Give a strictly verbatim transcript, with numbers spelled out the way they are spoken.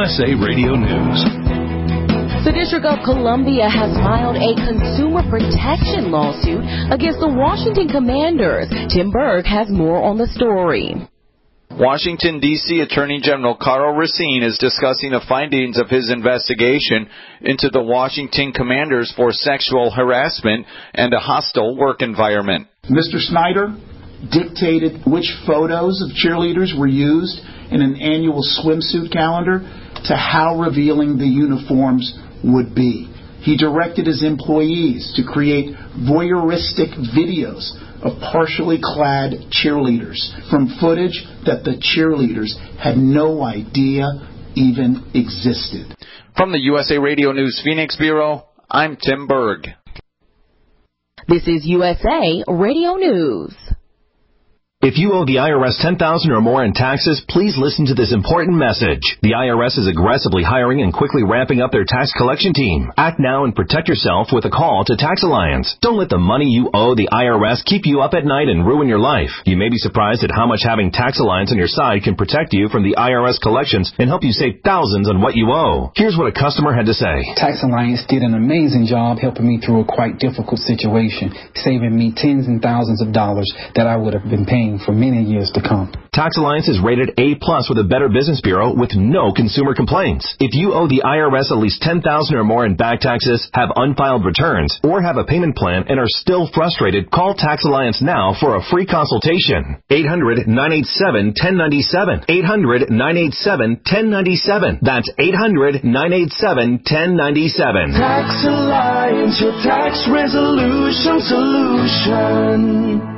S A Radio News. The District of Columbia has filed a consumer protection lawsuit against the Washington Commanders. Tim Berg has more on the story. Washington, D C Attorney General Karl Racine is discussing the findings of his investigation into the Washington Commanders for sexual harassment and a hostile work environment. Mister Snyder dictated which photos of cheerleaders were used in an annual swimsuit calendar to how revealing the uniforms would be. He directed his employees to create voyeuristic videos of partially clad cheerleaders from footage that the cheerleaders had no idea even existed. From the U S A Radio News Phoenix Bureau, I'm Tim Berg. This is U S A Radio News. If you owe the I R S ten thousand dollars or more in taxes, please listen to this important message. The I R S is aggressively hiring and quickly ramping up their tax collection team. Act now and protect yourself with a call to Tax Alliance. Don't let the money you owe the I R S keep you up at night and ruin your life. You may be surprised at how much having Tax Alliance on your side can protect you from the I R S collections and help you save thousands on what you owe. Here's what a customer had to say. Tax Alliance did an amazing job helping me through a quite difficult situation, saving me tens and thousands of dollars that I would have been paying for many years to come. Tax Alliance is rated A plus with a Better Business Bureau with no consumer complaints. If you owe the I R S at least ten thousand dollars or more in back taxes, have unfiled returns, or have a payment plan and are still frustrated, call Tax Alliance now for a free consultation. eight hundred, nine eight seven, one oh nine seven. eight hundred, nine eight seven, one oh nine seven. That's eight hundred, nine eight seven, one oh nine seven. Tax Alliance, your tax resolution solution.